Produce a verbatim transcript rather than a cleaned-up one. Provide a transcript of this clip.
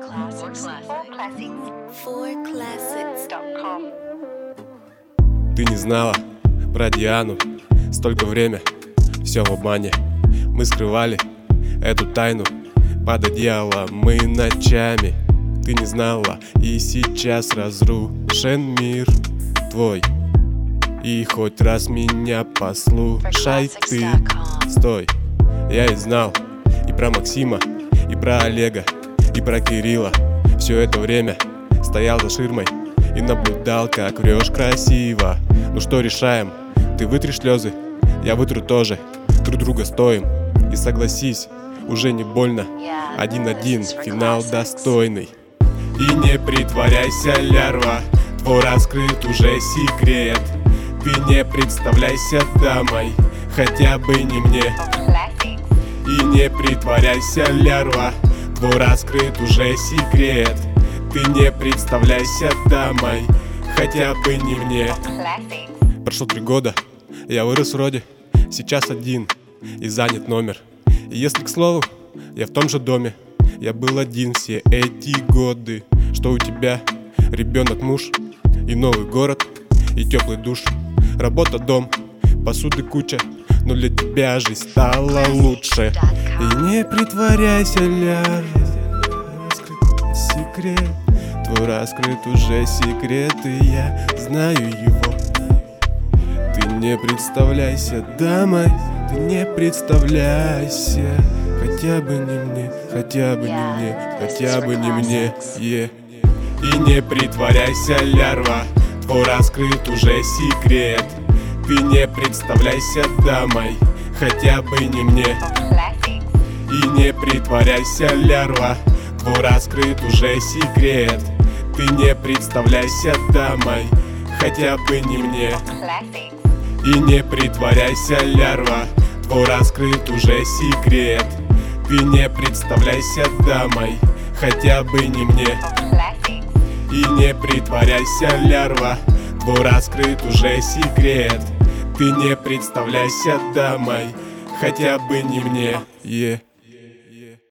four classics dot com. Ты не знала про Диану столько время, все в обмане. Мы скрывали эту тайну под одеялом мы ночами. Ты не знала, и сейчас разрушен мир твой. И хоть раз меня послушай ты. Стой, я и знал и про Максима, и про Олега, и про Кирилла. Все это время стоял за ширмой и наблюдал, как врешь красиво. Ну что, решаем? Ты вытришь слезы, я вытру тоже. Друг друга стоим, и согласись, уже не больно. Один-один, финал достойный. И не притворяйся, лярва, твой раскрыт уже секрет. Ты не представляйся дамой, хотя бы не мне. И не притворяйся, лярва, твой раскрыт уже секрет. Ты не представляйся дамой, хотя бы не мне. Прошло три года, я вырос вроде, сейчас один и занят номер. И если к слову, я в том же доме, я был один все эти годы. Что у тебя? Ребенок, муж, и новый город, и теплый душ. Работа, дом, посуды куча, но для тебя жизнь стала лучше. И не притворяйся, ляр, раскрыт секрет. Твой раскрыт уже секрет, и я знаю его. Ты не представляйся дамой, ты не представляйся. Хотя бы не мне, хотя бы не мне, хотя бы не мне, yeah. И не притворяйся, лярва, твой раскрыт уже секрет. Ты не представляйся дамой, хотя бы не мне. И не притворяйся, лярва, твой раскрыт уже секрет. Ты не представляйся дамой, хотя бы не мне. И не притворяйся, лярва, твой раскрыт уже секрет. Ты не представляйся дамой, хотя бы не мне. И не притворяйся, лярва, твой раскрыт уже секрет. Ты не представляйся дамой, хотя бы не мне, yeah.